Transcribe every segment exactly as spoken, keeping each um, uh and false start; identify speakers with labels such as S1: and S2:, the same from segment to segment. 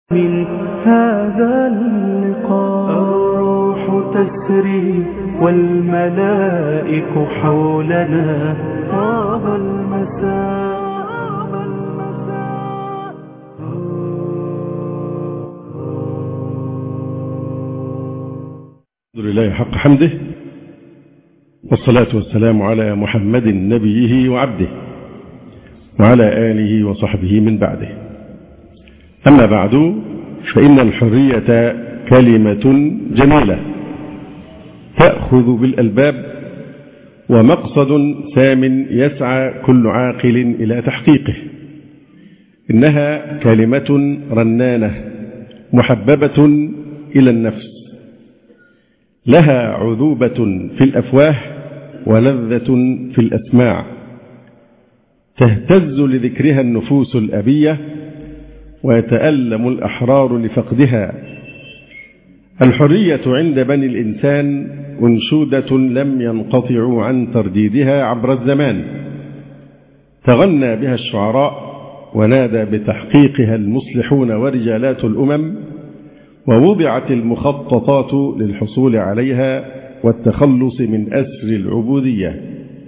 S1: من هذا اللقاء الروح تسري والملائك حولنا طاب المساء.
S2: الحمد لله حق حمده، والصلاة والسلام على محمد نبيه وعبده وعلى آله وصحبه من بعده. أما بعد، فإن الحرية كلمة جميلة تأخذ بالألباب، ومقصد سام يسعى كل عاقل إلى تحقيقه. إنها كلمة رنانة محببة إلى النفس، لها عذوبة في الأفواه ولذة في الأسماع، تهتز لذكرها النفوس الأبية ويتألم الأحرار لفقدها. الحرية عند بني الإنسان أنشودة لم ينقطعوا عن ترديدها عبر الزمان، تغنى بها الشعراء ونادى بتحقيقها المصلحون ورجالات الأمم، ووضعت المخططات للحصول عليها والتخلص من أسر العبودية،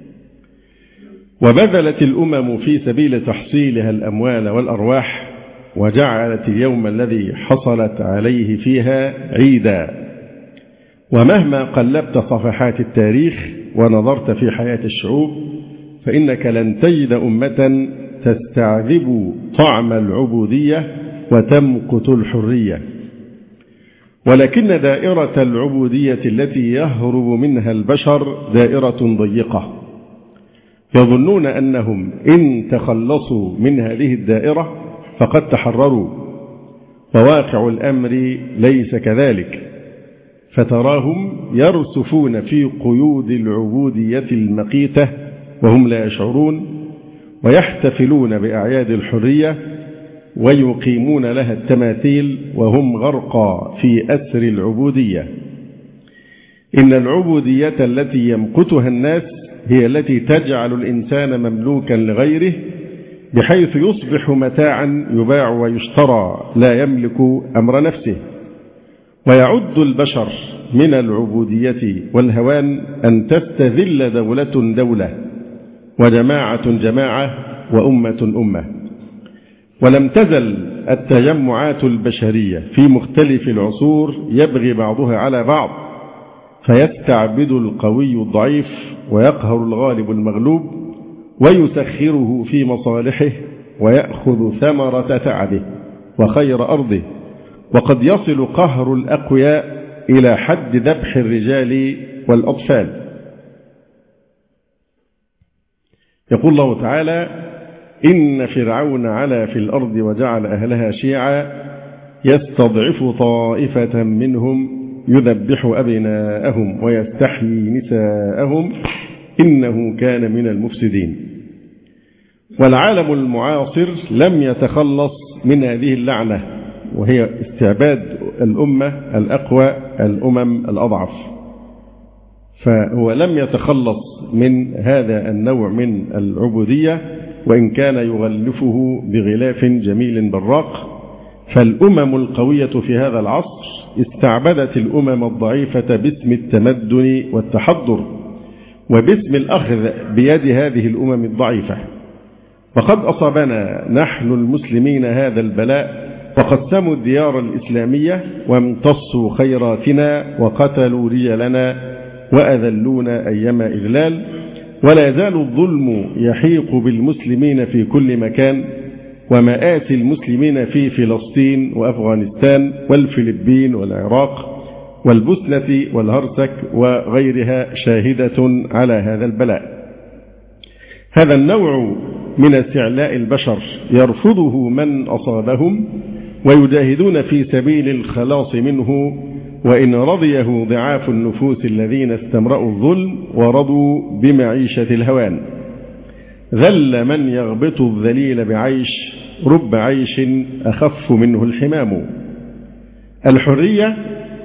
S2: وبذلت الأمم في سبيل تحصيلها الأموال والأرواح، وجعلت اليوم الذي حصلت عليه فيها عيدا. ومهما قلبت صفحات التاريخ ونظرت في حياة الشعوب، فإنك لن تجد أمة تستعذب طعم العبودية وتمقت الحرية. ولكن دائرة العبودية التي يهرب منها البشر دائرة ضيقة، يظنون أنهم إن تخلصوا من هذه الدائرة فقد تحرروا، وواقع الأمر ليس كذلك، فتراهم يرسفون في قيود العبودية المقيتة وهم لا يشعرون، ويحتفلون بأعياد الحرية ويقيمون لها التماثيل وهم غرقى في أسر العبودية. إن العبودية التي يمقتها الناس هي التي تجعل الإنسان مملوكا لغيره، بحيث يصبح متاعا يباع ويشترى لا يملك أمر نفسه. ويعد البشر من العبودية والهوان أن تستذل دولة دولة، وجماعة جماعة، وأمة أمة. ولم تزل التجمعات البشرية في مختلف العصور يبغي بعضها على بعض، فيستعبد القوي الضعيف ويقهر الغالب المغلوب، ويسخره في مصالحه ويأخذ ثمرة تعبه وخير أرضه. وقد يصل قهر الأقوياء إلى حد ذبح الرجال والأطفال. يقول الله تعالى: إن فرعون علا في الأرض وجعل أهلها شيعا يستضعف طائفة منهم يذبح أبناءهم ويستحيي نساءهم إنه كان من المفسدين. والعالم المعاصر لم يتخلص من هذه اللعنة، وهي استعباد الأمة الأقوى الأمم الأضعف. فهو لم يتخلص من هذا النوع من العبودية، وإن كان يغلفه بغلاف جميل براق. فالأمم القوية في هذا العصر استعبدت الأمم الضعيفة باسم التمدن والتحضر، وباسم الأخذ بيد هذه الأمم الضعيفة. وقد أصابنا نحن المسلمين هذا البلاء، وقسموا الديار الإسلامية وامتصوا خيراتنا وقتلوا رجالنا وأذلونا أيما إذلال. ولا يزال الظلم يحيق بالمسلمين في كل مكان، ومآسي المسلمين في فلسطين وأفغانستان والفلبين والعراق والبوسنة والهرسك وغيرها شاهدة على هذا البلاء. هذا النوع من استعلاء البشر يرفضه من أصابهم، ويجاهدون في سبيل الخلاص منه، وإن رضيه ضعاف النفوس الذين استمرأوا الظلم ورضوا بمعيشة الهوان. ذل من يغبط الذليل بعيش، رب عيش أخف منه الحمام. الحرية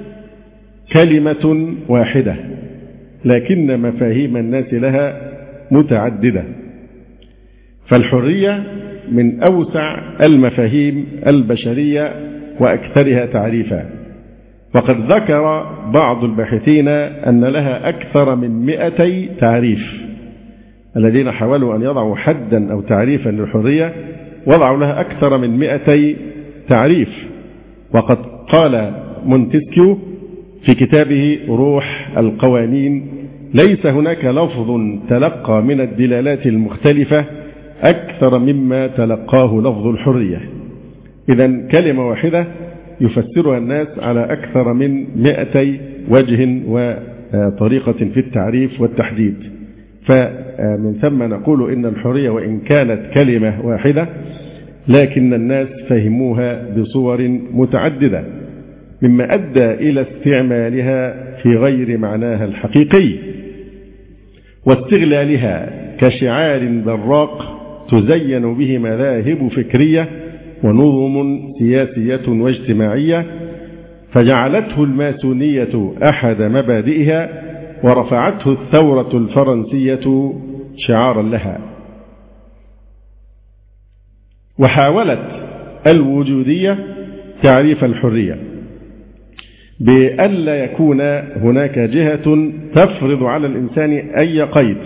S2: كلمة واحدة، لكن مفاهيم الناس لها متعددة. فالحرية من أوسع المفاهيم البشرية وأكثرها تعريفا. وقد ذكر بعض الباحثين أن لها أكثر من مئتي تعريف. الذين حاولوا أن يضعوا حدا أو تعريفا للحرية وضعوا لها أكثر من مئتي تعريف. وقد قال مونتسكيو في كتابه روح القوانين: ليس هناك لفظ تلقى من الدلالات المختلفة أكثر مما تلقاه لفظ الحرية. إذن كلمة واحدة يفسرها الناس على أكثر من مئتي وجه وطريقة في التعريف والتحديد. فمن ثم نقول إن الحرية وإن كانت كلمة واحدة لكن الناس فهموها بصور متعددة، مما أدى إلى استعمالها في غير معناها الحقيقي واستغلالها كشعار براق تزين به مذاهب فكرية ونظم سياسية واجتماعية، فجعلته الماسونية أحد مبادئها ورفعته الثورة الفرنسية شعارا لها. وحاولت الوجودية تعريف الحرية بألا يكون هناك جهة تفرض على الإنسان أي قيد،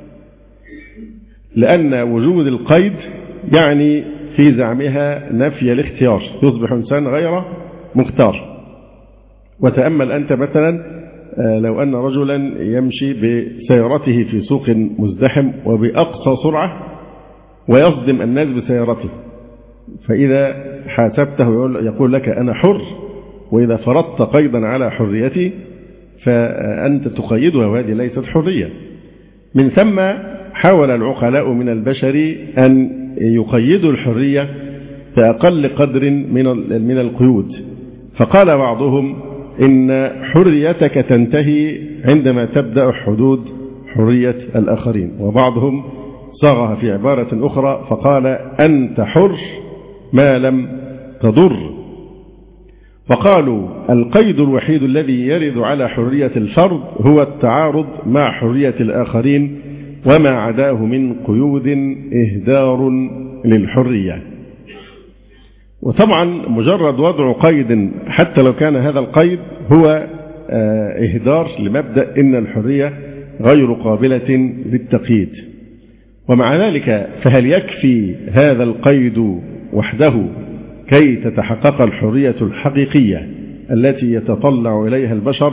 S2: لأن وجود القيد يعني في زعمها نفي الاختيار، يصبح إنسان غير مختار. وتأمل أنت مثلا لو أن رجلا يمشي بسيارته في سوق مزدحم وبأقصى سرعة ويصدم الناس بسيارته، فإذا حاسبته يقول لك أنا حر، وإذا فرضت قيدا على حريتي فأنت تقيدها، وهذه ليست حرية. من ثم حاول العقلاء من البشر أن يقيدوا الحرية بأقل قدر من القيود، فقال بعضهم إن حريتك تنتهي عندما تبدأ حدود حرية الآخرين، وبعضهم صاغها في عبارة أخرى فقال أنت حر ما لم تضر. وقالوا القيد الوحيد الذي يرد على حرية الفرد هو التعارض مع حرية الآخرين، وما عداه من قيود إهدار للحرية. وطبعا مجرد وضع قيد حتى لو كان هذا القيد هو إهدار لمبدأ إن الحرية غير قابلة للتقييد. ومع ذلك فهل يكفي هذا القيد وحده كي تتحقق الحرية الحقيقية التي يتطلع إليها البشر؟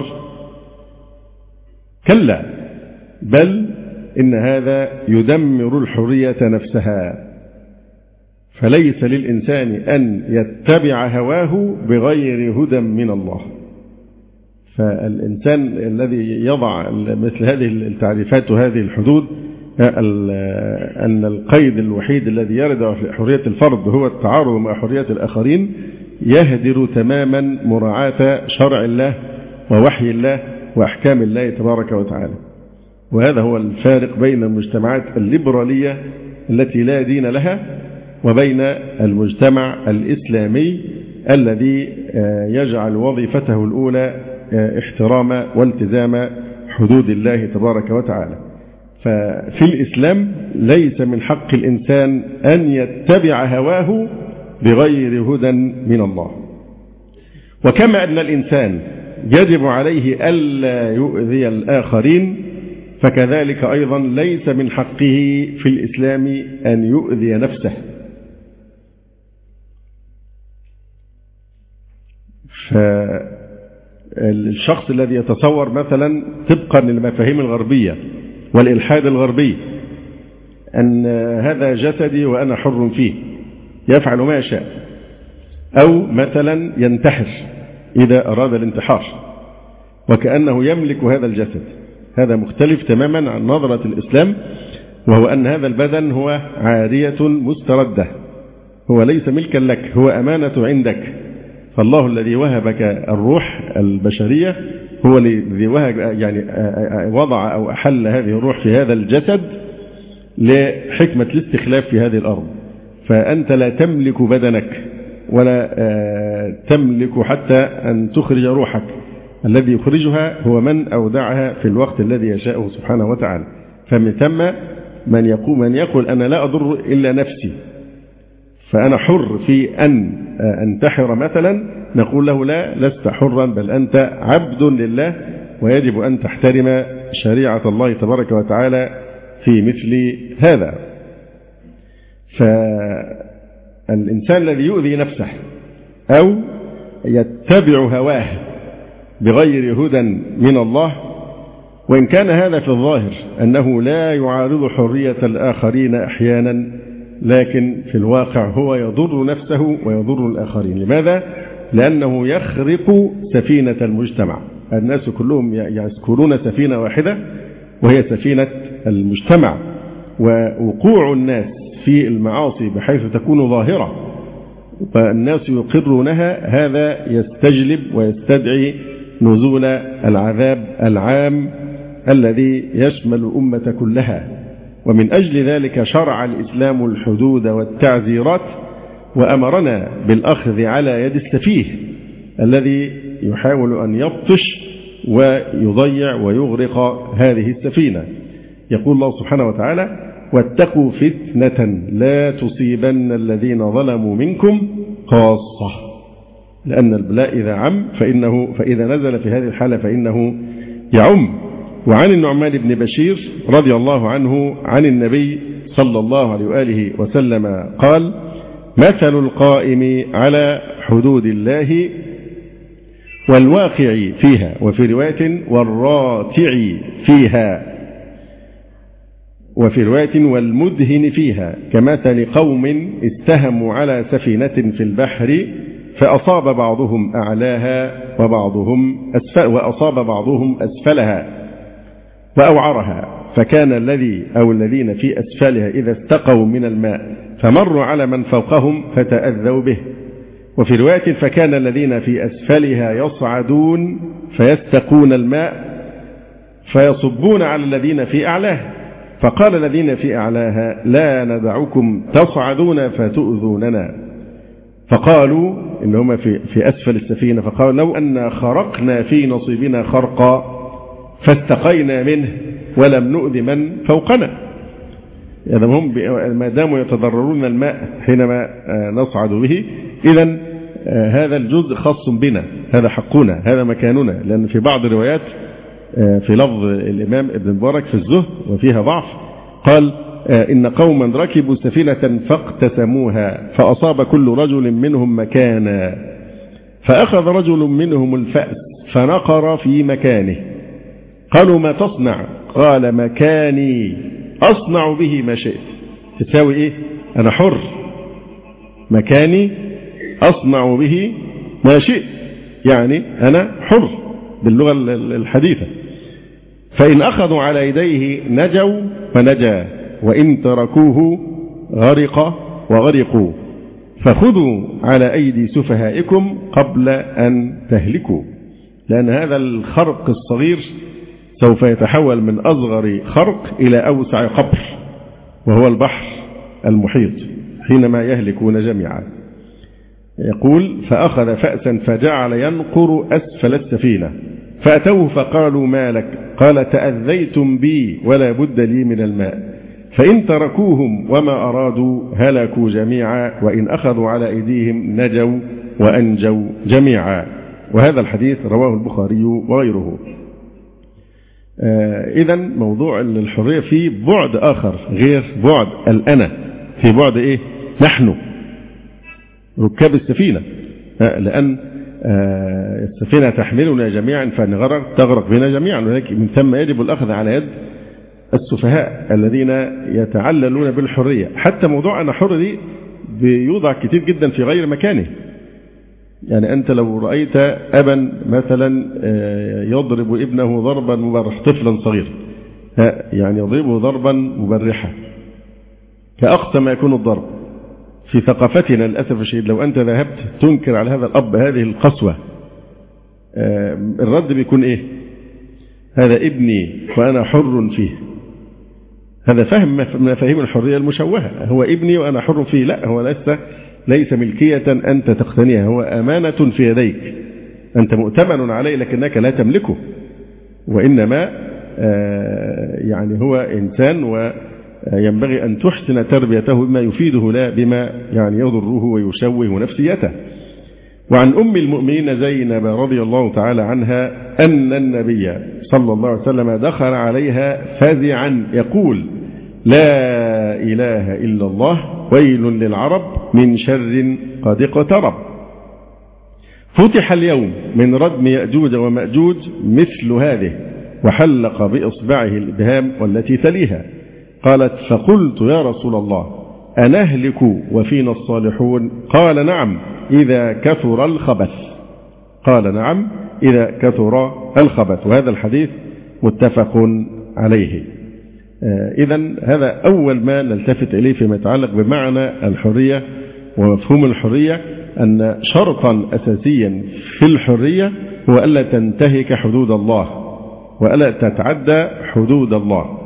S2: كلا، بل إن هذا يدمر الحرية نفسها، فليس للإنسان أن يتبع هواه بغير هدى من الله. فالإنسان الذي يضع مثل هذه التعريفات وهذه الحدود أن القيد الوحيد الذي يرد على حرية الفرد هو التعارض مع حرية الآخرين يهدر تماما مراعاة شرع الله ووحي الله وأحكام الله تبارك وتعالى. وهذا هو الفارق بين المجتمعات الليبرالية التي لا دين لها وبين المجتمع الإسلامي الذي يجعل وظيفته الأولى احترام والتزام حدود الله تبارك وتعالى. ففي الإسلام ليس من حق الإنسان أن يتبع هواه بغير هدى من الله. وكما أن الإنسان يجب عليه ألا يؤذي الآخرين، فكذلك أيضا ليس من حقه في الإسلام أن يؤذي نفسه. فالشخص الذي يتصور مثلا طبقا للمفاهيم الغربية والإلحاد الغربي أن هذا جسدي وأنا حر فيه يفعل ما يشاء، أو مثلا ينتحر إذا أراد الانتحار وكأنه يملك هذا الجسد، هذا مختلف تماما عن نظرة الإسلام، وهو أن هذا البدن هو عارية مستردة، هو ليس ملكا لك، هو أمانة عندك. فالله الذي وهبك الروح البشرية هو الذي وهب يعني وضع أو أحل هذه الروح في هذا الجسد لحكمة الاستخلاف في هذه الأرض. فأنت لا تملك بدنك ولا تملك حتى أن تخرج روحك، الذي يخرجها هو من أودعها في الوقت الذي يشاءه سبحانه وتعالى. فمن ثم من يقول, من يقول أنا لا أضر إلا نفسي، فأنا حر في أن أنتحر مثلا، نقول له لا، لست حرا، بل أنت عبد لله، ويجب أن تحترم شريعة الله تبارك وتعالى في مثل هذا. فالإنسان الذي يؤذي نفسه أو يتبع هواه بغير هدى من الله، وإن كان هذا في الظاهر أنه لا يعارض حرية الآخرين أحيانا، لكن في الواقع هو يضر نفسه ويضر الآخرين. لماذا؟ لأنه يخرق سفينة المجتمع. الناس كلهم يسكنون سفينة واحدة وهي سفينة المجتمع، ووقوع الناس في المعاصي بحيث تكون ظاهرة والناس يقرونها، هذا يستجلب ويستدعي نزول العذاب العام الذي يشمل الأمة كلها. ومن أجل ذلك شرع الإسلام الحدود والتعزيرات، وأمرنا بالأخذ على يد السفيه الذي يحاول أن يبطش ويضيع ويغرق هذه السفينة. يقول الله سبحانه وتعالى: واتقوا فتنة لا تصيبن الذين ظلموا منكم خاصة، لأن البلاء إذا عم فإنه فإذا نزل في هذه الحالة فإنه يعم. وعن النعمان بن بشير رضي الله عنه عن النبي صلى الله عليه وآله وسلم قال: مثل القائم على حدود الله والواقع فيها، وفي رواية والراتع فيها، وفي رواية والمدهن فيها، كمثل قوم استهموا على سفينة في البحر فأصاب بعضهم أعلاها وبعضهم أسفل وأصاب بعضهم أسفلها وأوعرها، فكان الذي أو الذين في أسفلها إذا استقوا من الماء فمروا على من فوقهم فتأذوا به. وفي رواية فكان الذين في أسفلها يصعدون فيستقون الماء فيصبون على الذين في أعلاها، فقال الذين في أعلاها: لا ندعكم تصعدون فتؤذوننا. فقالوا إن هم في, في أسفل السفينة، فقالوا: لو أن خرقنا في نصيبنا خرقا فاستقينا منه ولم نؤذي من فوقنا. يعني هم ما داموا يتضررون الماء حينما نصعد به، إذن هذا الجزء خاص بنا، هذا حقنا، هذا مكاننا. لأن في بعض الروايات في لفظ الإمام ابن مبارك في الزهد وفيها ضعف، قال: إن قوما ركبوا سفينة فاقتسموها فأصاب كل رجل منهم مكانا، فأخذ رجل منهم الفأس فنقر في مكانه. قالوا: ما تصنع؟ قال: مكاني أصنع به ما شئت. تساوي إيه؟ أنا حر، مكاني أصنع به ما شئت، يعني أنا حر باللغة الحديثة. فإن أخذوا على يديه نجوا فنجا، وإن تركوه غرق وغرقوا، فخذوا على أيدي سفهائكم قبل أن تهلكوا. لأن هذا الخرق الصغير سوف يتحول من أصغر خرق إلى أوسع قبر، وهو البحر المحيط حينما يهلكون جميعا. يقول: فأخذ فأسا فجعل ينقر أسفل السفينة، فأتوه فقالوا: ما لك؟ قال: تأذيتم بي ولا بد لي من الماء، فإن تركوهم وما أرادوا هلكوا جميعا، وإن أخذوا على أيديهم نجوا وأنجوا جميعا. وهذا الحديث رواه البخاري وغيره. آه إذن موضوع الحرية في بعد آخر غير بعد الأنا، في بعد إيه؟ نحن ركاب السفينة، آه لأن آه السفينة تحملنا جميعا فنغرق تغرق بنا جميعا، ولكن من ثم يجب الأخذ على يد السفهاء الذين يتعللون بالحرية. حتى موضوع أنا حر دي بيوضع كتير جدا في غير مكانه. يعني أنت لو رأيت أبا مثلا يضرب ابنه ضربا مبرح، طفلا صغير يعني يضربه ضربا مبرحا كأقصى ما يكون الضرب، في ثقافتنا للأسف الشديد لو أنت ذهبت تنكر على هذا الأب هذه القسوة، الرد بيكون إيه؟ هذا ابني وأنا حر فيه. هذا فهم من مفاهيم الحرية المشوهة، هو ابني وأنا حر فيه. لا، هو ليس ليس ملكية أنت تقتنيها، هو أمانة في يديك، أنت مؤتمن عليه لكنك لا تملكه، وإنما يعني هو إنسان ينبغي أن تحسن تربيته بما يفيده لا بما يعني يضره ويشوه نفسيته. وعن أم المؤمنين زينب رضي الله تعالى عنها أن النبي صلى الله عليه وسلم دخل عليها فزعا يقول: لا إله إلا الله، ويل للعرب من شر قد اقترب. فتح اليوم من ردم يأجوج ومأجوج مثل هذه، وحلق بإصبعه الإبهام والتي تليها. قالت: فقلت يا رسول الله أنهلك وفينا الصالحون؟ قال: نعم إذا كثر الخبث. قال: نعم إذا كثر الخبث. وهذا الحديث متفق عليه. إذن هذا أول ما نلتفت إليه فيما يتعلق بمعنى الحرية ومفهوم الحرية، أن شرطا أساسيا في الحرية هو ألا تنتهك حدود الله وألا تتعدى حدود الله.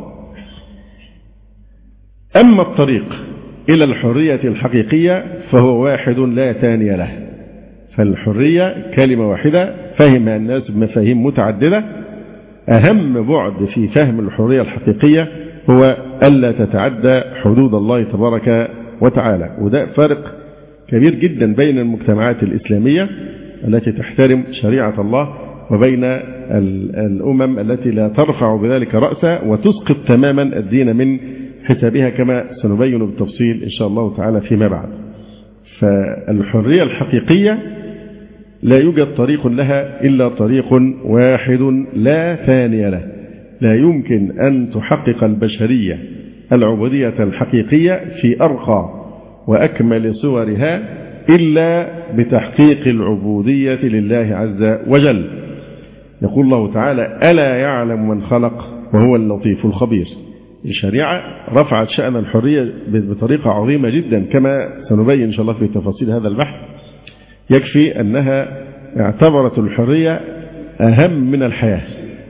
S2: أما الطريق إلى الحرية الحقيقية فهو واحد لا ثاني له. فالحرية كلمة واحدة فهمها الناس بمفاهيم متعددة. أهم بعد في فهم الحرية الحقيقية هو ألا تتعدى حدود الله تبارك وتعالى. وده فرق كبير جدا بين المجتمعات الإسلامية التي تحترم شريعة الله وبين الأمم التي لا ترفع بذلك رأسها وتسقط تماما الدين من حسابها، كما سنبين بالتفصيل إن شاء الله تعالى فيما بعد. فالحرية الحقيقية لا يوجد طريق لها إلا طريق واحد لا ثاني له. لا يمكن أن تحقق البشرية العبودية الحقيقية في أرقى وأكمل صورها إلا بتحقيق العبودية لله عز وجل. يقول الله تعالى: ألا يعلم من خلق وهو اللطيف الخبير. الشريعة رفعت شأن الحرية بطريقة عظيمة جدا، كما سنبين إن شاء الله في تفاصيل هذا البحث. يكفي أنها اعتبرت الحرية أهم من الحياة.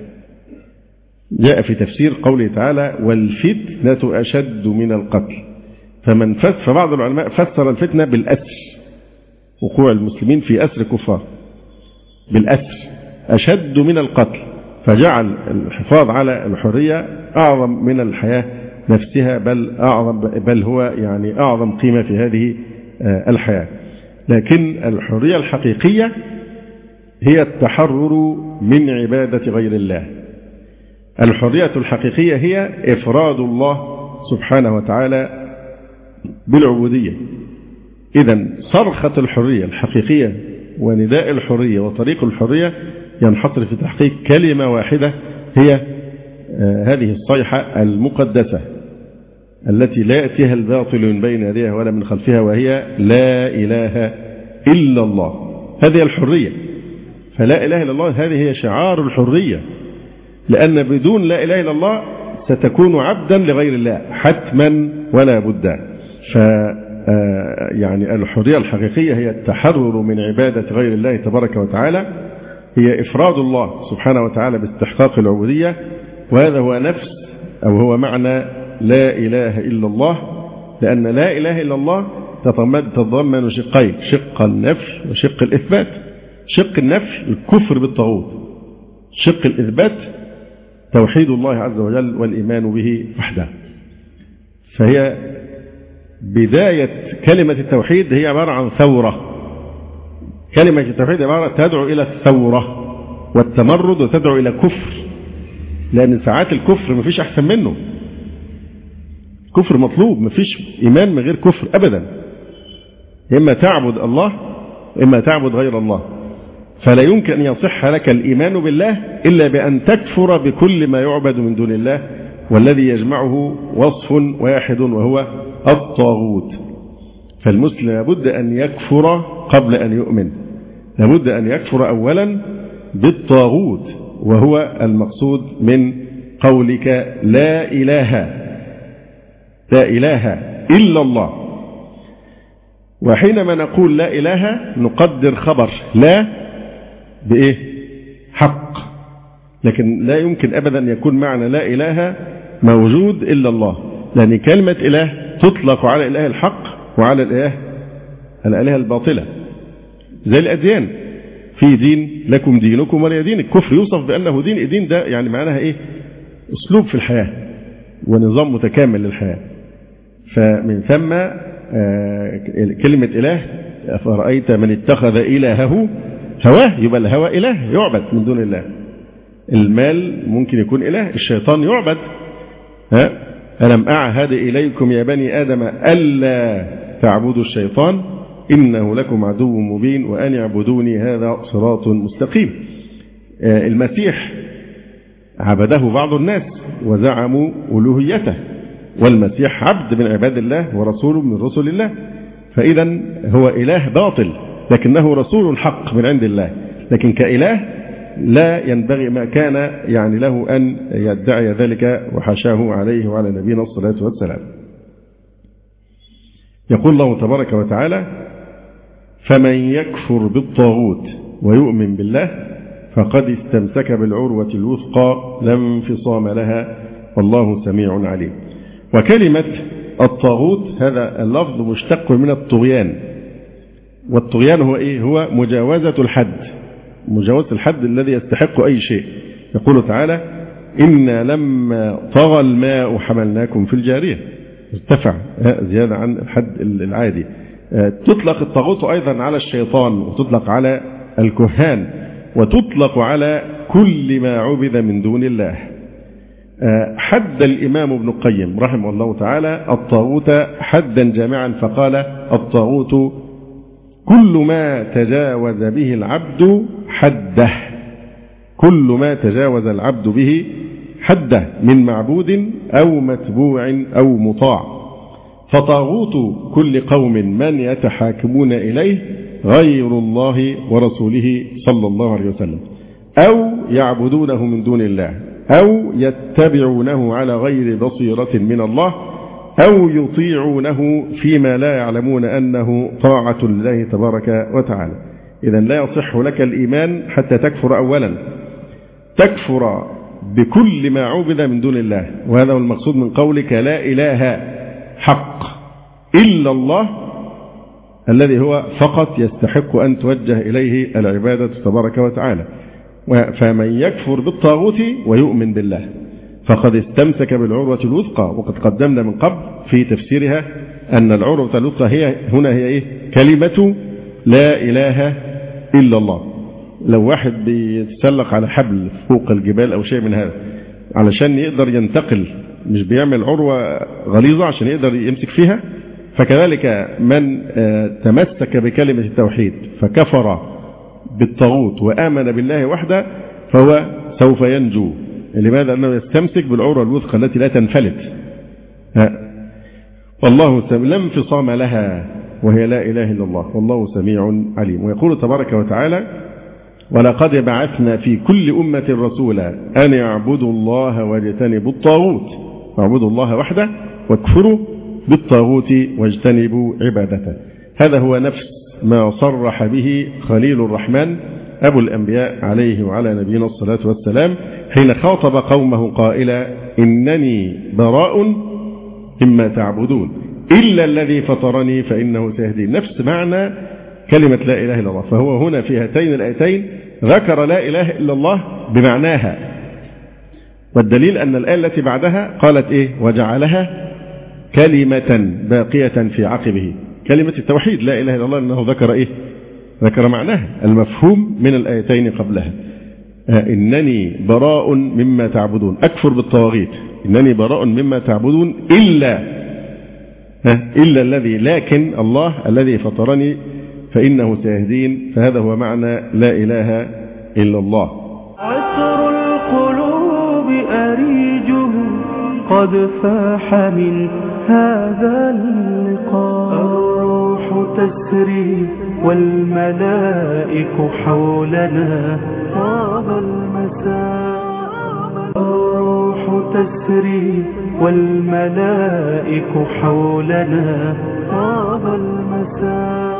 S2: جاء في تفسير قوله تعالى: والفتنة أشد من القتل. فمن فس فبعض العلماء فسر الفتنة بالأسر، وقوع المسلمين في أسر كفار بالأسر أشد من القتل، فجعل الحفاظ على الحرية أعظم من الحياة نفسها، بل أعظم بل هو يعني أعظم قيمة في هذه الحياة. لكن الحرية الحقيقية هي التحرر من عبادة غير الله. الحرية الحقيقية هي إفراد الله سبحانه وتعالى بالعبودية. إذن صرخة الحرية الحقيقية ونداء الحرية وطريق الحرية ينحصر في تحقيق كلمة واحدة، هي هذه الصيحة المقدسة التي لا يأتيها الباطل من بين يديها ولا من خلفها، وهي لا إله إلا الله. هذه الحرية. فلا إله إلا الله هذه هي شعار الحرية، لأن بدون لا إله إلا الله ستكون عبدا لغير الله حتما ولا بد. ف يعني الحرية الحقيقية هي التحرر من عبادة غير الله تبارك وتعالى، هي إفراد الله سبحانه وتعالى باستحقاق العبودية. وهذا هو نفس أو هو معنى لا إله إلا الله، لأن لا إله إلا الله تتضمن شقين: شق النفي وشق الإثبات. شق النفي الكفر بالطاغوت، شق الإثبات توحيد الله عز وجل والإيمان به وحده. فهي بداية كلمة التوحيد هي عبارة عن ثورة. كلمة التوحيد عبارة تدعو إلى الثورة والتمرد وتدعو إلى كفر، لأن ساعات الكفر مفيش أحسن منه. كفر مطلوب، مفيش إيمان من غير كفر أبدا. إما تعبد الله إما تعبد غير الله. فلا يمكن أن يصح لك الإيمان بالله إلا بأن تكفر بكل ما يعبد من دون الله، والذي يجمعه وصف واحد وهو الطاغوت. فالمسلم لابد أن يكفر قبل أن يؤمن، لابد أن يكفر أولا بالطاغوت، وهو المقصود من قولك لا إله لا إله إلا الله. وحينما نقول لا إله نقدر خبر لا بإيه؟ حق. لكن لا يمكن أبدا أن يكون معنى لا إله موجود إلا الله، لأن كلمة إله تطلق على إله الحق وعلى الإله الآلهة الباطلة. زي الأديان، في دين لكم دينكم ولي دين. الكفر يوصف بأنه دين. الدين ده يعني معناها إيه؟ أسلوب في الحياة. ونظام متكامل للحياة. فمن ثم كلمة إله، أفرأيت من اتخذ إلهه هواه، يبقى الهوى إله يعبد من دون الله. المال ممكن يكون إله، الشيطان يعبد. ها ألم أعهد إليكم يا بني آدم ألا تعبدوا الشيطان إنه لكم عدو مبين وأن اعبدوني هذا صراط مستقيم. المسيح عبده بعض الناس وزعموا ألوهيته، والمسيح عبد من عباد الله ورسول من رسل الله، فإذا هو إله باطل لكنه رسول حق من عند الله، لكن كإله لا ينبغي ما كان يعني له أن يدعي ذلك، وحاشاه عليه وعلى نبينا الصلاة والسلام. يقول الله تبارك وتعالى: فمن يكفر بالطاغوت ويؤمن بالله فقد استمسك بالعروة الوثقى لا انفصام لها والله سميع عليم. وكلمة الطاغوت هذا اللفظ مشتق من الطغيان، والطغيان هو إيه؟ هو مجاوزة الحد، مجاوزة الحد الذي يستحق أي شيء. يقول تعالى: إنا لما طغى الماء حملناكم في الجارية، ارتفع زيادة عن الحد العادي. تطلق الطاغوت أيضا على الشيطان، وتطلق على الكهان، وتطلق على كل ما عبد من دون الله. حد الإمام ابن القيم رحمه الله تعالى الطاغوت حدا جامعا فقال: الطاغوت كل ما تجاوز به العبد حده، كل ما تجاوز العبد به حده من معبود أو متبوع أو مطاع. فطاغوت كل قوم من يتحاكمون إليه غير الله ورسوله صلى الله عليه وسلم، أو يعبدونه من دون الله، أو يتبعونه على غير بصيرة من الله، أو يطيعونه فيما لا يعلمون أنه طاعة لله تبارك وتعالى. إذن لا يصح لك الإيمان حتى تكفر أولا، تكفر بكل ما عبد من دون الله، وهذا هو المقصود من قولك لا إله حق إلا الله الذي هو فقط يستحق أن توجه إليه العبادة تبارك وتعالى. فمن يكفر بالطاغوت ويؤمن بالله فقد استمسك بالعروة الوثقى. وقد قدمنا من قبل في تفسيرها أن العروة الوثقى هي هنا هي إيه؟ كلمة لا إله إلا الله. لو واحد بيتسلق على حبل فوق الجبال أو شيء من هذا علشان يقدر ينتقل، مش بيعمل عروة غليظة عشان يقدر يمسك فيها، فكذلك من تمسك بكلمة التوحيد فكفر بالطاغوت وآمن بالله وحده فهو سوف ينجو. لماذا؟ أنه يستمسك بالعروة الوثقى التي لا تنفلت، والله لا انفصام لها، وهي لا إله إلا الله، والله سميع عليم. ويقول تبارك وتعالى: ولقد بعثنا في كل أمة رسولا أن يعبدوا الله واجتنبوا الطاغوت، واعبدوا الله وحده واكفروا بالطاغوت واجتنبوا عبادته. هذا هو نفس ما صرح به خليل الرحمن أبو الأنبياء عليه وعلى نبينا الصلاة والسلام حين خاطب قومه قائلا: إنني براء مما تعبدون إلا الذي فطرني فإنه سيهدين. نفس معنى كلمة لا إله إلا الله. فهو هنا في هاتين الآيتين ذكر لا إله إلا الله بمعناها، والدليل أن الآية التي بعدها قالت إيه؟ وجعلها كلمة باقية في عقبه، كلمة التوحيد لا إله إلا الله، أنه ذكر إيه؟ ذكر معناها المفهوم من الآيتين قبلها. إنني براء مما تعبدون، أكفر بالطواغيت، إنني براء مما تعبدون إلا إلا الذي، لكن الله الذي فطرني فإنه سيهدين. فهذا هو معنى لا إله إلا الله.
S1: عطر القلوب أريجه قد فاح من هذا اللقاء، الروح تسري والملائك حولنا طاب المساء، الروح تسري والملائك حولنا طاب المساء.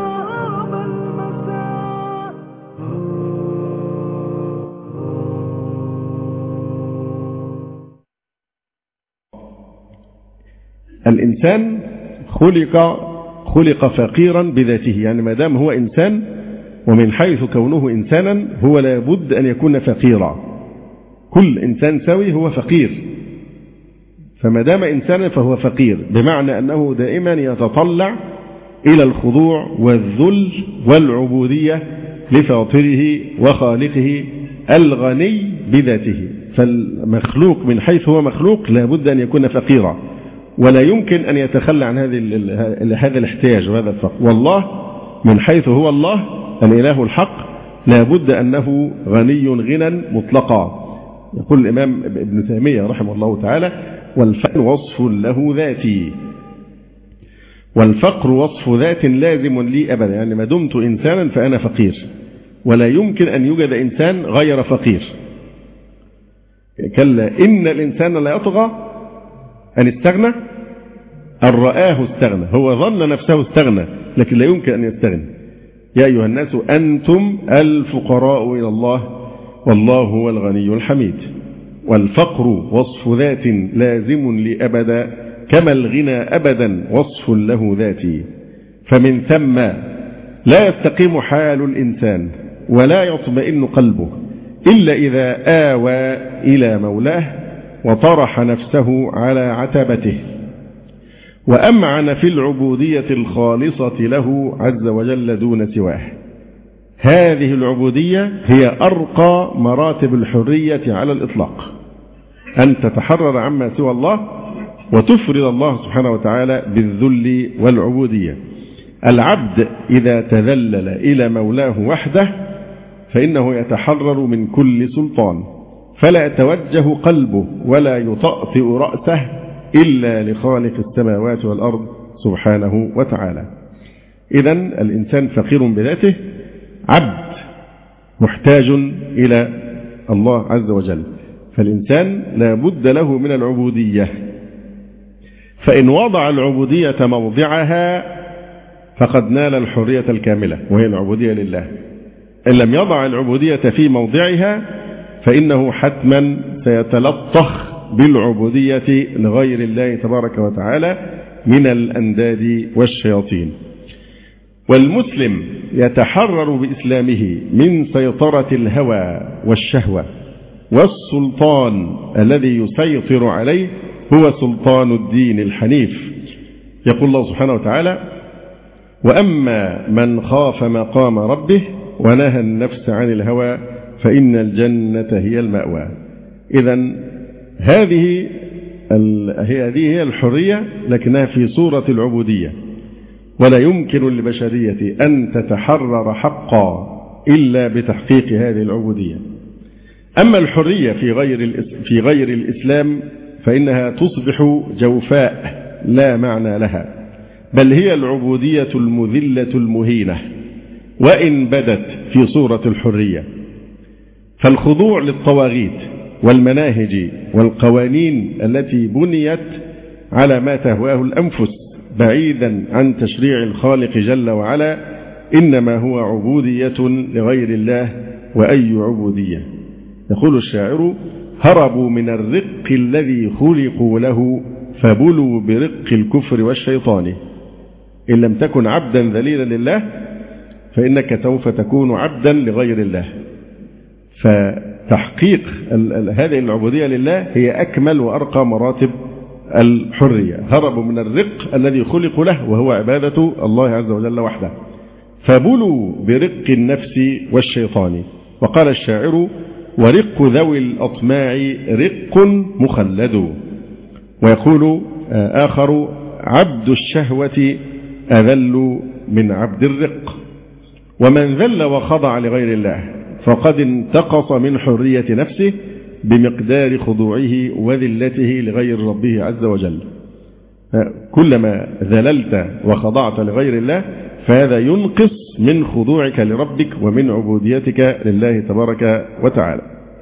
S2: الإنسان خلق خلق فقيرا بذاته، يعني ما دام هو إنسان، ومن حيث كونه إنسانا هو لابد أن يكون فقيرا. كل إنسان سوي هو فقير، فما دام إنسانا فهو فقير، بمعنى أنه دائما يتطلع إلى الخضوع والذل والعبودية لفاطره وخالقه الغني بذاته. فالمخلوق من حيث هو مخلوق لا بد أن يكون فقيرا، ولا يمكن أن يتخلى عن هذه هذا الاحتياج وهذا الفقر. والله من حيث هو الله الإله الحق لا بد أنه غني غنى مطلقا. يقول الإمام ابن تيمية رحمه الله تعالى: والفقر وصف له ذاتي، والفقر وصف ذات لازم لي أبدا، يعني ما دمت إنسانا فأنا فقير، ولا يمكن أن يوجد إنسان غير فقير. كلا إن الإنسان لا يطغى أن استغنى أن رآه استغنى، هو ظن نفسه استغنى لكن لا يمكن أن يستغني. يا أيها الناس أنتم الفقراء إلى الله والله هو الغني الحميد. والفقر وصف ذات لازم لي أبدا كما الغنى أبدا وصف له ذاتي. فمن ثم لا يستقيم حال الإنسان ولا يطمئن قلبه إلا إذا آوى إلى مولاه وطرح نفسه على عتبته وأمعن في العبودية الخالصة له عز وجل دون سواه. هذه العبودية هي أرقى مراتب الحرية على الإطلاق، أن تتحرر عما سوى الله وتفرد الله سبحانه وتعالى بالذل والعبودية. العبد إذا تذلل إلى مولاه وحده فإنه يتحرر من كل سلطان، فلا يتوجه قلبه ولا يطأطئ رأسه إلا لخالق السماوات والأرض سبحانه وتعالى. إذن الإنسان فقير بذاته، عبد محتاج إلى الله عز وجل، فالإنسان لا بد له من العبودية. فإن وضع العبودية موضعها فقد نال الحرية الكاملة وهي العبودية لله. إن لم يضع العبودية في موضعها فإنه حتما سيتلطخ بالعبودية لغير الله تبارك وتعالى من الأنداد والشياطين. والمسلم يتحرر بإسلامه من سيطرة الهوى والشهوة، والسلطان الذي يسيطر عليه هو سلطان الدين الحنيف. يقول الله سبحانه وتعالى: وأما من خاف مقام ربه ونهى النفس عن الهوى فإن الجنة هي المأوى. إذن هذه هذه هي الحرية لكنها في صورة العبودية، ولا يمكن للبشرية أن تتحرر حقا إلا بتحقيق هذه العبودية. أما الحرية في غير في غير الإسلام فإنها تصبح جوفاء لا معنى لها، بل هي العبودية المذلة المهينة وإن بدت في صورة الحرية. فالخضوع للطواغيت والمناهج والقوانين التي بنيت على ما تهواه الأنفس بعيدا عن تشريع الخالق جل وعلا إنما هو عبودية لغير الله. وأي عبودية؟ يقول الشاعر: هربوا من الرق الذي خلقوا له فبلوا برق الكفر والشيطان. إن لم تكن عبدا ذليلا لله فإنك سوف تكون عبدا لغير الله. فتحقيق هذه العبودية لله هي أكمل وأرقى مراتب الحرية. هربوا من الرق الذي خلقوا له وهو عبادة الله عز وجل وحده، فبلوا برق النفس والشيطان. وقال الشاعر: ورق ذوي الأطماع رق مخلد. ويقول آخر: عبد الشهوة أذل من عبد الرق. ومن ذل وخضع لغير الله فقد انتقص من حرية نفسه بمقدار خضوعه وذلته لغير ربه عز وجل. كلما ذللت وخضعت لغير الله فهذا ينقص من خضوعك لربك ومن عبوديتك لله تبارك وتعالى.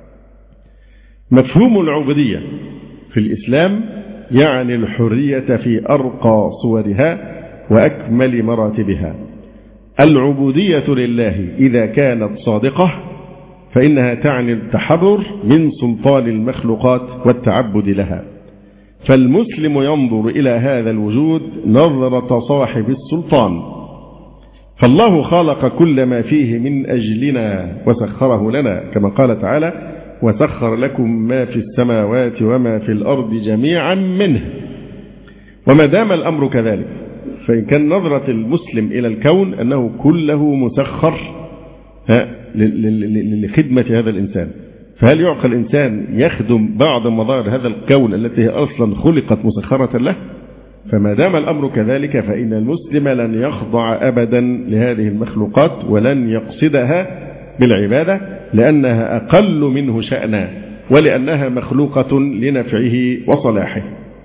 S2: مفهوم العبودية في الإسلام يعني الحرية في أرقى صورها وأكمل مراتبها. العبودية لله إذا كانت صادقة فإنها تعني التحرر من سلطان المخلوقات والتعبد لها. فالمسلم ينظر إلى هذا الوجود نظرة صاحب السلطان، فالله خلق كل ما فيه من أجلنا وسخره لنا، كما قال تعالى: وسخر لكم ما في السماوات وما في الأرض جميعا منه. وما دام الأمر كذلك فإن كان نظرة المسلم إلى الكون أنه كله مسخر لخدمة هذا الإنسان، فهل يعقل الإنسان يخدم بعض مظاهر هذا الكون التي هي أصلا خلقت مسخرة له؟ فما دام الأمر كذلك فإن المسلم لن يخضع أبدا لهذه المخلوقات ولن يقصدها بالعبادة، لأنها أقل منه شأنا ولأنها مخلوقة لنفعه وصلاحه.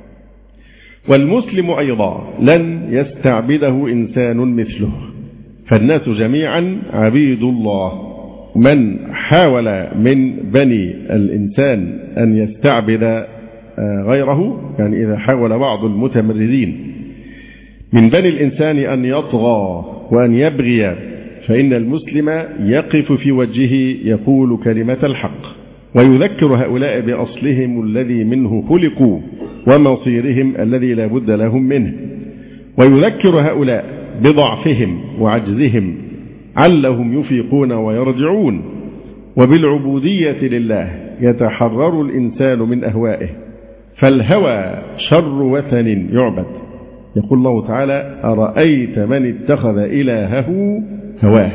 S2: والمسلم أيضا لن يستعبده إنسان مثله، فالناس جميعا عبيد الله. من حاول من بني الإنسان أن يستعبد غيره، يعني إذا حاول بعض المتمردين من بني الإنسان أن يطغى وأن يبغي، فإن المسلم يقف في وجهه يقول كلمة الحق، ويذكر هؤلاء بأصلهم الذي منه خلقوا ومصيرهم الذي لا بد لهم منه، ويذكر هؤلاء بضعفهم وعجزهم علهم يفيقون ويرجعون. وبالعبودية لله يتحرر الإنسان من أهوائه، فالهوى شر وثن يعبد. يقول الله تعالى: أرأيت من اتخذ إلهه هواه.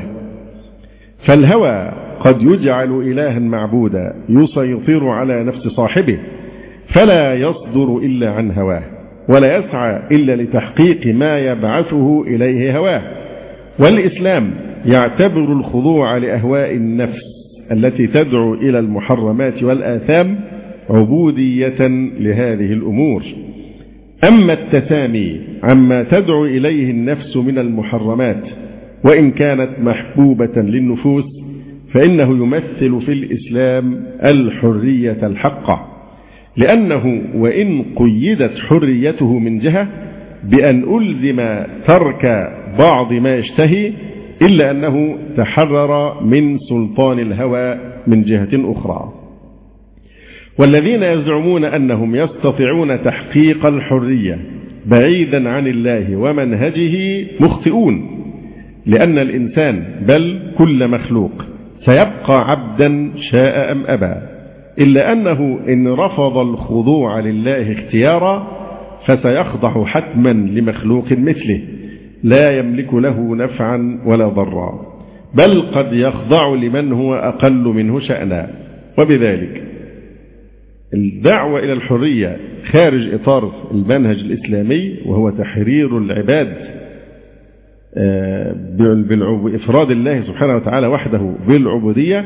S2: فالهوى قد يجعل إلها معبودا يسيطر على نفس صاحبه، فلا يصدر إلا عن هواه، ولا يسعى إلا لتحقيق ما يبعثه إليه هواه. والإسلام يعتبر الخضوع لأهواء النفس التي تدعو إلى المحرمات والآثام عبودية لهذه الأمور. أما التسامي عما تدعو إليه النفس من المحرمات وإن كانت محبوبة للنفوس فإنه يمثل في الإسلام الحرية الحقة، لأنه وإن قيدت حريته من جهة بأن ألزم ترك بعض ما يشتهي، إلا أنه تحرر من سلطان الهوى من جهة أخرى. والذين يزعمون أنهم يستطيعون تحقيق الحرية بعيدا عن الله ومنهجه مخطئون، لأن الإنسان بل كل مخلوق سيبقى عبدا شاء أم أبى، إلا أنه إن رفض الخضوع لله اختيارا فسيخضع حتما لمخلوق مثله لا يملك له نفعا ولا ضرا، بل قد يخضع لمن هو أقل منه شأنا. وبذلك الدعوة إلى الحرية خارج إطار المنهج الإسلامي، وهو تحرير العباد بإفراد الله سبحانه وتعالى وحده بالعبودية،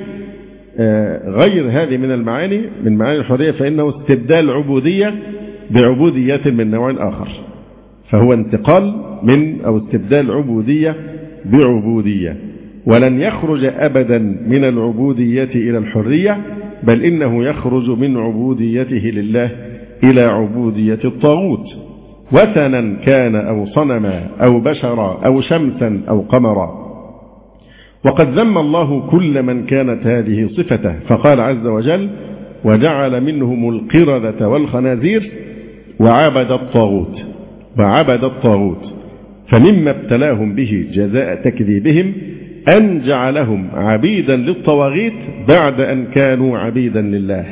S2: غير هذه من المعاني من معاني الحرية، فإنه استبدال عبودية بعبودية من نوع آخر، فهو انتقال من أو استبدال عبودية بعبودية، ولن يخرج أبدا من العبودية إلى الحرية، بل إنه يخرج من عبوديته لله إلى عبودية الطاغوت، وثنا كان أو صنما أو بشرا أو شمسا أو قمرا. وقد ذم الله كل من كانت هذه صفته، فقال عز وجل: وجعل منهم القردة والخنازير وعبد الطاغوت وعبد الطاغوت فمما ابتلاهم به جزاء تكذيبهم أن جعلهم عبيدا للطواغيت بعد أن كانوا عبيدا لله.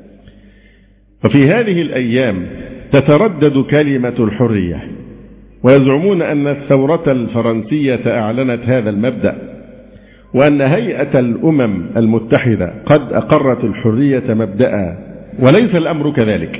S2: وفي هذه الأيام تتردد كلمة الحرية، ويزعمون أن الثورة الفرنسية أعلنت هذا المبدأ، وأن هيئة الأمم المتحدة قد أقرت الحرية مبدأ، وليس الأمر كذلك.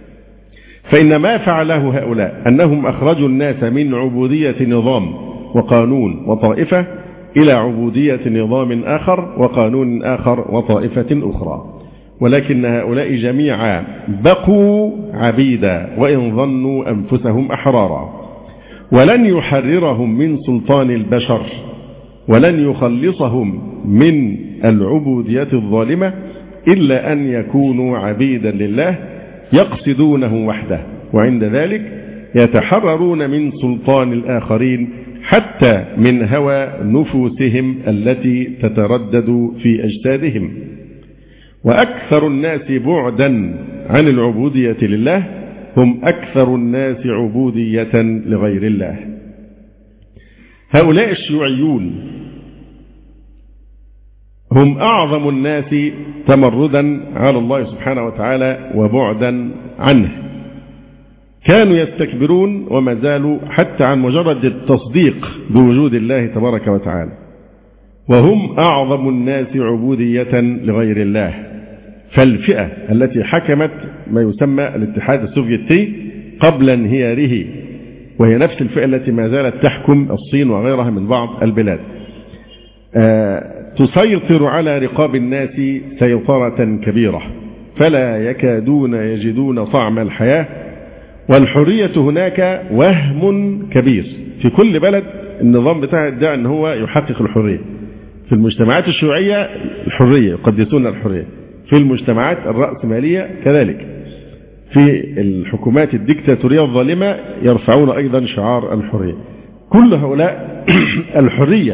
S2: فإن ما فعله هؤلاء أنهم أخرجوا الناس من عبودية نظام وقانون وطائفة إلى عبودية نظام آخر وقانون آخر وطائفة أخرى، ولكن هؤلاء جميعا بقوا عبيدا وإن ظنوا أنفسهم أحرارا، ولن يحررهم من سلطان البشر ولن يخلصهم من العبودية الظالمة إلا أن يكونوا عبيدا لله يقصدونه وحده، وعند ذلك يتحررون من سلطان الآخرين حتى من هوى نفوسهم التي تتردد في أجسادهم. وأكثر الناس بعدا عن العبودية لله هم أكثر الناس عبودية لغير الله. هؤلاء الشيوعيون هم أعظم الناس تمردا على الله سبحانه وتعالى وبعدا عنه. كانوا يستكبرون وما زالوا حتى عن مجرد التصديق بوجود الله تبارك وتعالى، وهم أعظم الناس عبودية لغير الله. فالفئة التي حكمت ما يسمى الاتحاد السوفيتي قبل انهياره، وهي نفس الفئة التي ما زالت تحكم الصين وغيرها من بعض البلاد، آه تسيطر على رقاب الناس سيطرة كبيرة، فلا يكادون يجدون طعم الحياة. والحرية هناك وهم كبير. في كل بلد النظام بتاعه يدعي أن هو يحقق الحرية. في المجتمعات الشيوعية الحرية، يقدسون الحرية. في المجتمعات الرأسمالية كذلك. في الحكومات الدكتاتورية الظالمة يرفعون أيضا شعار الحرية. كل هؤلاء الحرية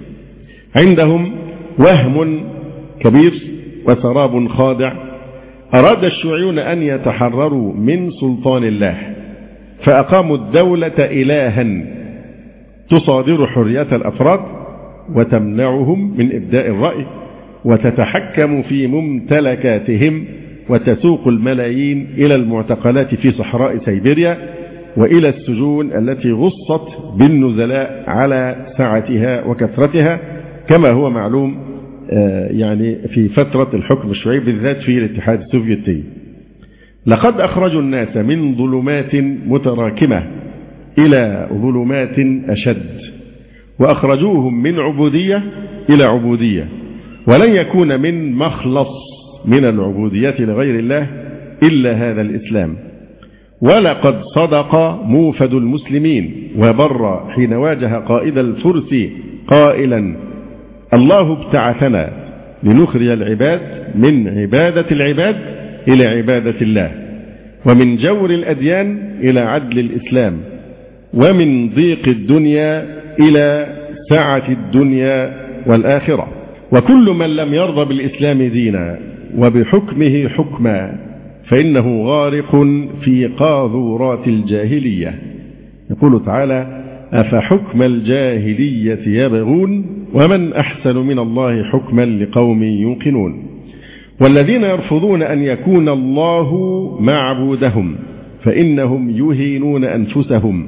S2: عندهم وهم كبير وسراب خادع. أراد الشيوعيون أن يتحرروا من سلطان الله، فأقاموا الدولة إلها تصادر حرية الأفراد وتمنعهم من إبداء الرأي، وتتحكم في ممتلكاتهم، وتسوق الملايين إلى المعتقلات في صحراء سيبيريا وإلى السجون التي غصت بالنزلاء على سعتها وكثرتها، كما هو معلوم يعني في فترة الحكم الشيوعي بالذات في الاتحاد السوفيتي. لقد أخرجوا الناس من ظلمات متراكمة إلى ظلمات أشد، وأخرجوهم من عبودية إلى عبودية، ولن يكون من مخلص من العبودية لغير الله إلا هذا الإسلام. ولقد صدق موفد المسلمين وبر حين واجه قائد الفرس قائلا: الله ابتعثنا لنخرج العباد من عبادة العباد إلى عبادة الله، ومن جور الأديان إلى عدل الإسلام، ومن ضيق الدنيا إلى سعة الدنيا والآخرة. وكل من لم يرضى بالإسلام دينا وبحكمه حكما فإنه غارق في قاذورات الجاهلية. يقول تعالى: أفحكم الجاهلية يبغون ومن أحسن من الله حكما لقوم يوقنون. والذين يرفضون أن يكون الله معبودهم فإنهم يهينون أنفسهم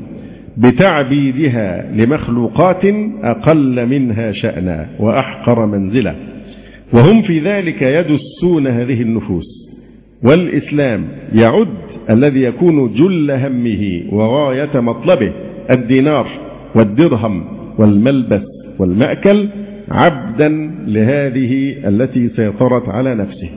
S2: بتعبيدها لمخلوقات أقل منها شأنا وأحقر منزلة، وهم في ذلك يدسون هذه النفوس. والإسلام يعد الذي يكون جل همه وغاية مطلبه الدينار والدرهم والملبس والمأكل عبدا لهذه التي سيطرت على نفسه.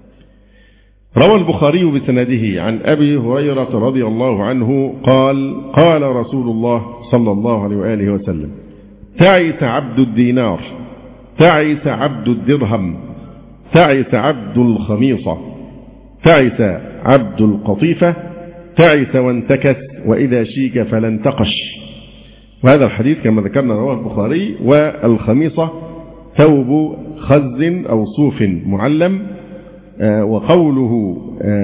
S2: روى البخاري بسنده عن أبي هريرة رضي الله عنه قال: قال رسول الله صلى الله عليه وآله وسلم: تعس عبد الدينار، تعس عبد الدرهم، تعس عبد الخميصة، تعس عبد القطيفة، تعس وانتكس، وإذا شيك فلا انتقش. وهذا الحديث كما ذكرنا رواه البخاري. والخميصة ثوب خز أو صوف معلم. وقوله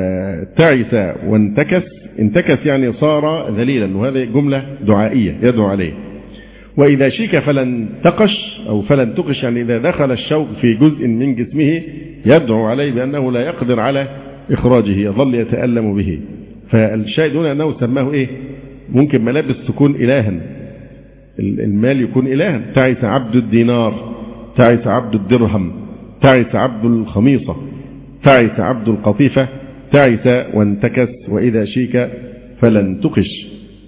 S2: تعس وانتكس، انتكس يعني صار ذليلا، وهذه جملة دعائية يدعو عليه. وإذا شيك فلن تقش أو فلن تقش، يعني إذا دخل الشوك في جزء من جسمه يدعو عليه بأنه لا يقدر على إخراجه، يظل يتألم به. فالشاهد هنا أنه سماه إيه؟ ممكن ملابس تكون إلها، المال يكون إلها. تعس عبد الدينار، تعس عبد الدرهم، تعس عبد الخميصة، تعس عبد القطيفة، تعس وانتكس، وإذا شيك فلن تقش.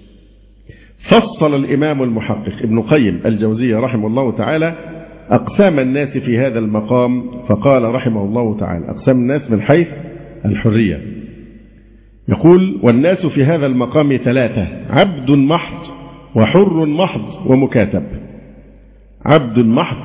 S2: فصل الإمام المحقق ابن قيم الجوزية رحمه الله تعالى أقسام الناس في هذا المقام، فقال رحمه الله تعالى: أقسام الناس من حيث الحرية. يقول: والناس في هذا المقام ثلاثة: عبد محض، وحر محض، ومكاتب. عبد محض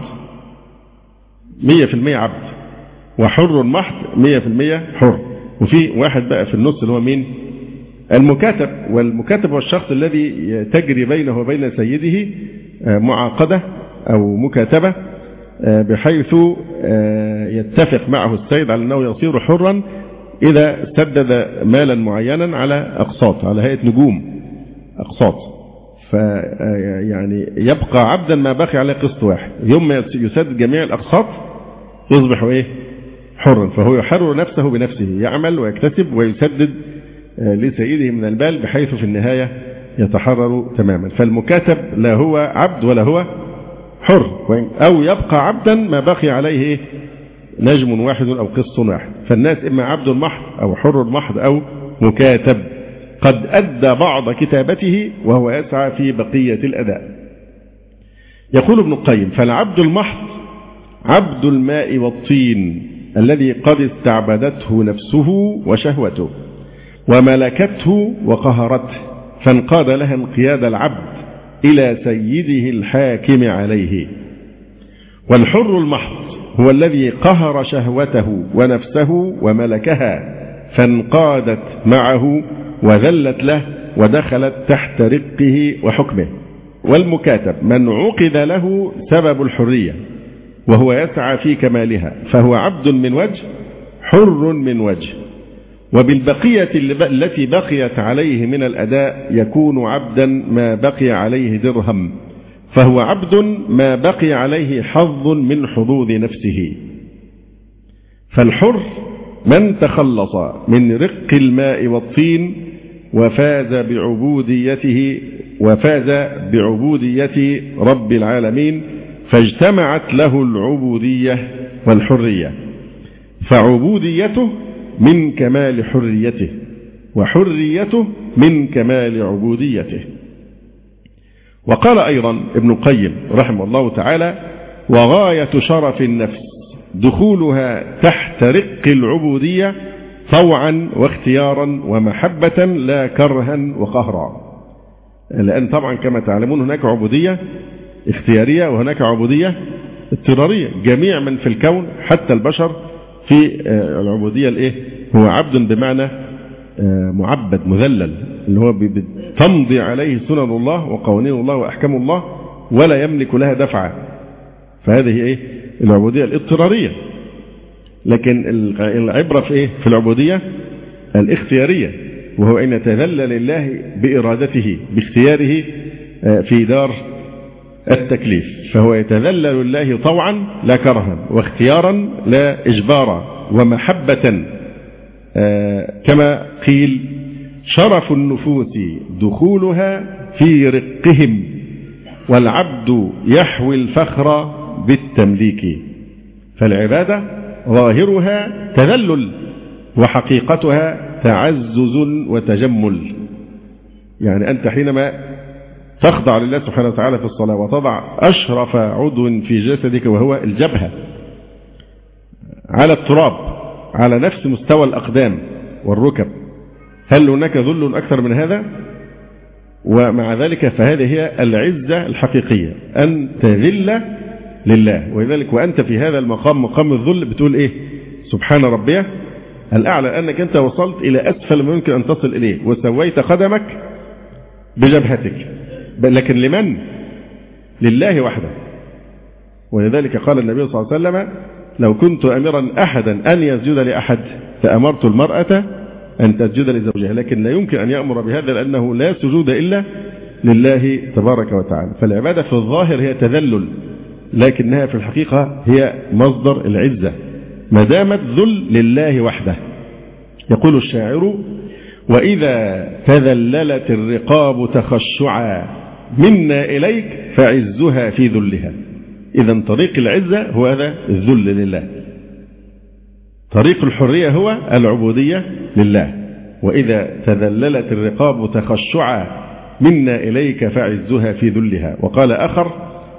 S2: مية في المية عبد، وحر محض مية في المية حر، وفي واحد بقى في النص اللي هو مين؟ المكاتب. والمكاتب هو الشخص الذي تجري بينه وبين سيده معاقدة أو مكاتبة، بحيث يتفق معه السيد على أنه يصير حرا إذا سدد مالا معينا على أقساط، على هيئة نجوم أقساط. فيعني يبقى عبدا ما بقي عليه قسط واحد. يوم يسدد جميع الأقساط يصبح إيه؟ حرا. فهو يحرر نفسه بنفسه، يعمل ويكتسب ويسدد لسيده من المال بحيث في النهاية يتحرر تماما. فالمكاتب لا هو عبد ولا هو حر، أو يبقى عبدا ما بقي عليه نجم واحد أو قسط واحد. فالناس إما عبد محض أو حر محض أو مكاتب قد أدى بعض كتابته وهو يسعى في بقية الأداء. يقول ابن القيم: فالعبد المحض عبد الماء والطين الذي قد استعبدته نفسه وشهوته وملكته وقهرته، فانقاد لها انقياد العبد إلى سيده الحاكم عليه. والحر المحض هو الذي قهر شهوته ونفسه وملكها، فانقادت معه وذلت له ودخلت تحت رقه وحكمه. والمكاتب من عقد له سبب الحرية وهو يسعى في كمالها، فهو عبد من وجه حر من وجه. وبالبقية التي بقيت عليه من الأداء يكون عبدا ما بقي عليه درهم، فهو عبد ما بقي عليه حظ من حظوظ نفسه. فالحر من تخلص من رق الماء والطين وفاز بعبوديته وفاز بعبودية رب العالمين، فاجتمعت له العبودية والحرية، فعبوديته من كمال حريته وحريته من كمال عبوديته. وقال أيضا ابن القيم رحمه الله تعالى: وغاية شرف النفس دخولها تحت رق العبودية طوعا واختيارا ومحبة لا كرها وقهرا. لأن طبعا كما تعلمون هناك عبودية اختيارية وهناك عبودية اضطرارية. جميع من في الكون حتى البشر في العبودية الايه هو عبد بمعنى معبد مذلل، اللي هو تمضي عليه سنن الله وقوانين الله وأحكام الله ولا يملك لها دفعة. فهذه ايه العبودية الاضطرارية. لكن العبرة في ايه في العبودية الاختيارية، وهو أن يتذلل لله بإرادته باختياره في دار التكليف. فهو يتذلل لله طوعا لا كرها، واختيارا لا إجبارا، ومحبة كما قيل: شرف النفوس دخولها في رقهم، والعبد يحوي الفخر بالتمليك. فالعبادة ظاهرها تذلل وحقيقتها تعزز وتجمل. يعني أنت حينما تخضع لله سبحانه وتعالى في الصلاة وتضع أشرف عضو في جسدك وهو الجبهة على التراب على نفس مستوى الأقدام والركب، هل هناك ذل أكثر من هذا؟ ومع ذلك فهذه هي العزة الحقيقية، أن تذل لله. ولذلك وأنت في هذا المقام مقام الذل بتقول إيه؟ سبحان ربي الأعلى، أنك أنت وصلت إلى أسفل ما يمكن أن تصل إليه وسويت قدمك بجبهتك. لكن لمن؟ لله وحده. ولذلك قال النبي صلى الله عليه وسلم: لو كنت أمرا أحدا أن يسجد لأحد فأمرت المرأة أن تسجد لزوجها. لكن لا يمكن أن يأمر بهذا لأنه لا سجود إلا لله تبارك وتعالى. فالعبادة في الظاهر هي تذلل، لكنها في الحقيقة هي مصدر العزة ما دامت ذل لله وحده. يقول الشاعر: وإذا تذللت الرقاب تخشعا منا إليك فعزها في ذلها. إذن طريق العزة هو هذا الذل لله، طريق الحرية هو العبودية لله. وإذا تذللت الرقاب تخشعا منا إليك فعزها في ذلها. وقال آخر: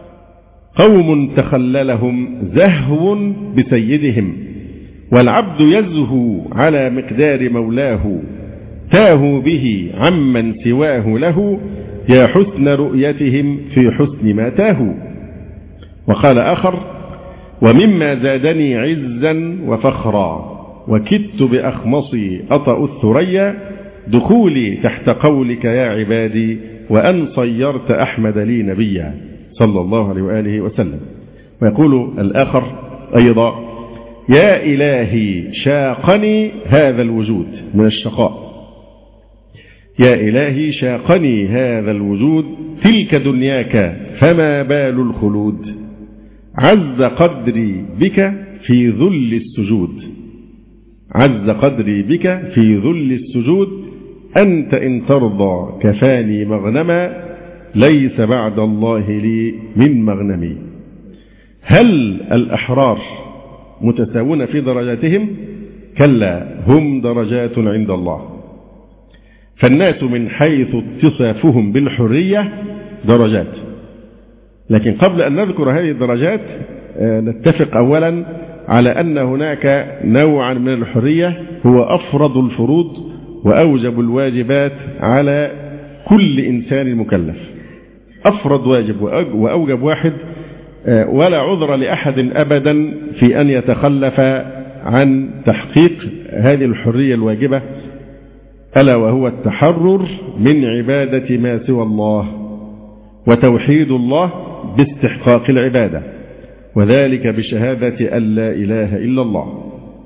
S2: قوم تخللهم زهو بسيدهم، والعبد يزهو على مقدار مولاه، تاهوا به عمن سواه له، يا حسن رؤيتهم في حسن ما تاهوا. وقال آخر: ومما زادني عزا وفخرا، وكدت بأخمصي أطأ الثريا، دخولي تحت قولك يا عبادي، وأن صيرت أحمد لي نبيا صلى الله عليه وآله وسلم. ويقول الآخر أيضا: يا إلهي شاقني هذا الوجود من الشقاء، يا إلهي شاقني هذا الوجود، تلك دنياك فما بال الخلود، عز قدري بك في ذل السجود، عز قدري بك في ذل السجود، أنت إن ترضى كفاني مغنما، ليس بعد الله لي من مغنمي. هل الأحرار متساوون في درجاتهم؟ كلا، هم درجات عند الله. فالناس من حيث اتصافهم بالحرية درجات، لكن قبل أن نذكر هذه الدرجات نتفق أولا على أن هناك نوعا من الحرية هو أفرض الفروض وأوجب الواجبات على كل إنسان مكلف. أفرض واجب وأوجب واحد، ولا عذر لأحد أبدا في أن يتخلف عن تحقيق هذه الحرية الواجبة، ألا وهو التحرر من عبادة ما سوى الله وتوحيد الله باستحقاق العبادة، وذلك بشهادة أن لا إله إلا الله.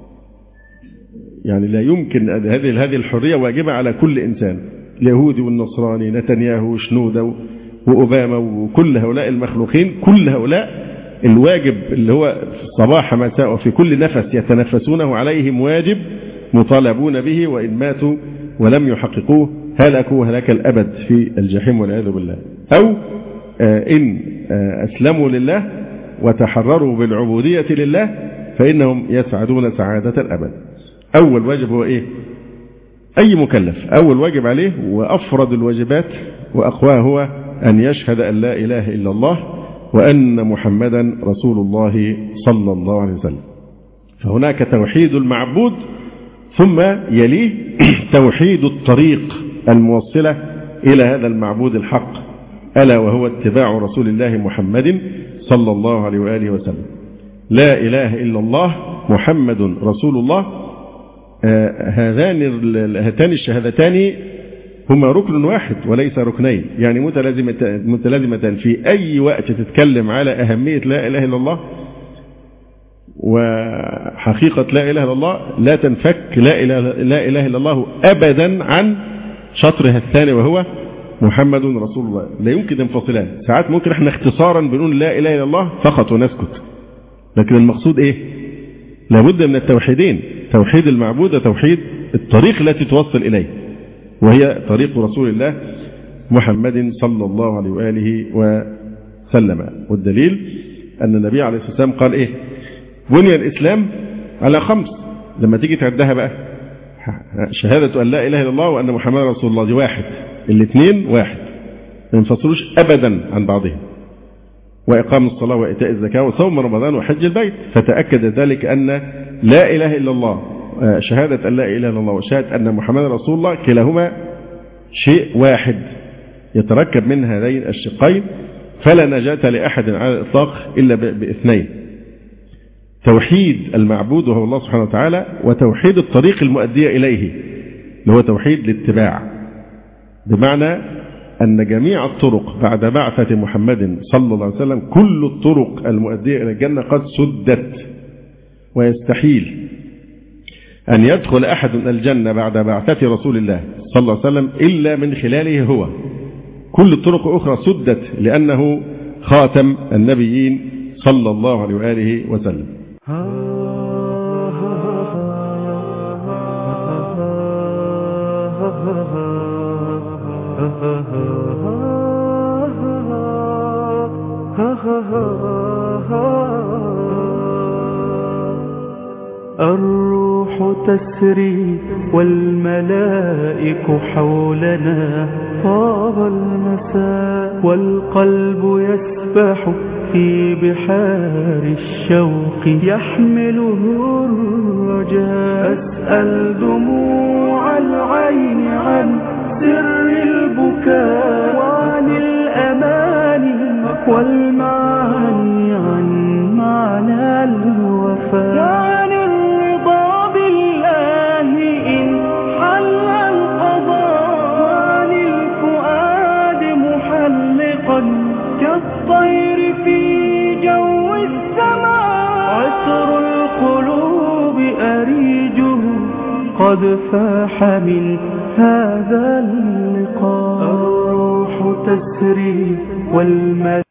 S2: يعني لا يمكن هذه هذه الحرية واجبة على كل إنسان، اليهودي والنصراني، نتنياهو وشنودة وأوباما وكل هؤلاء المخلوقين، كل هؤلاء الواجب اللي هو صباح مساء وفي كل نفس يتنفسونه عليهم واجب مطالبون به، وإن ماتوا ولم يحققوه هلكوا هلاك الأبد في الجحيم والعياذ بالله. أو إن أسلموا لله وتحرروا بالعبودية لله فإنهم يسعدون سعادة الأبد. أول واجب هو إيه؟ أي مكلف أول واجب عليه وأفرض الواجبات وأقواه هو أن يشهد أن لا إله إلا الله وأن محمدا رسول الله صلى الله عليه وسلم. فهناك توحيد المعبود، ثم يليه توحيد الطريق الموصلة إلى هذا المعبود الحق، ألا وهو اتباع رسول الله محمد صلى الله عليه وآله وسلم. لا إله إلا الله محمد رسول الله. هذان هاتان الشهادتان هما ركن واحد وليس ركنين، يعني متلازمتان. في أي وقت تتكلم على أهمية لا إله إلا الله وحقيقة لا إله إلا الله لا تنفك لا إله, لا إله إلا الله أبدا عن شطرها الثاني وهو محمد رسول الله. لا يمكن انفصلان. ساعات ممكن احنا اختصارا بنقول لا إله إلا الله فقط ونسكت، لكن المقصود ايه؟ لابد من التوحيدين، توحيد المعبود وتوحيد الطريق التي توصل إليه، وهي طريق رسول الله محمد صلى الله عليه وآله وسلم. والدليل أن النبي عليه الصلاة والسلام قال إيه؟ بني الإسلام على خمس. لما تيجي تعدها بقى، شهادة أن لا إله إلا الله وأن محمد رسول الله، دي واحد. الاثنين واحد، ما ينفصلوش أبدا عن بعضهم. وإقام الصلاة وإيتاء الزكاة وصوم رمضان وحج البيت. فتأكد ذلك أن لا إله إلا الله، شهادة أن لا إله إلا الله وشهادة أن محمد رسول الله، كلاهما شيء واحد يتركب من هذين الشقين، فلا نجاة لأحد على الإطلاق إلا باثنين: توحيد المعبود وهو الله سبحانه وتعالى، وتوحيد الطريق المؤدية إليه اللي هو توحيد الاتباع، بمعنى أن جميع الطرق بعد بعثة محمد صلى الله عليه وسلم كل الطرق المؤدية إلى الجنة قد سدت، ويستحيل أن يدخل أحد الجنة بعد بعثة رسول الله صلى الله عليه وسلم إلا من خلاله هو. كل الطرق الأخرى سدت لأنه خاتم النبيين صلى الله عليه وآله وسلم.
S1: الروح تسري والملائك حولنا، طاب المساء والقلب يسبح في بحار الشوق يحمله الرجاء. أسأل دموع العين عن سر البكاء وعن الأماني والمعاني عن معنى الوفاء، وعن الرضا بالله إن حل القضاء، وعن الفؤاد محلقا كالطير في جو السماء. عطر القلوب أريجه قد فاح من هذا اللقاء. الروح تسري والملائكة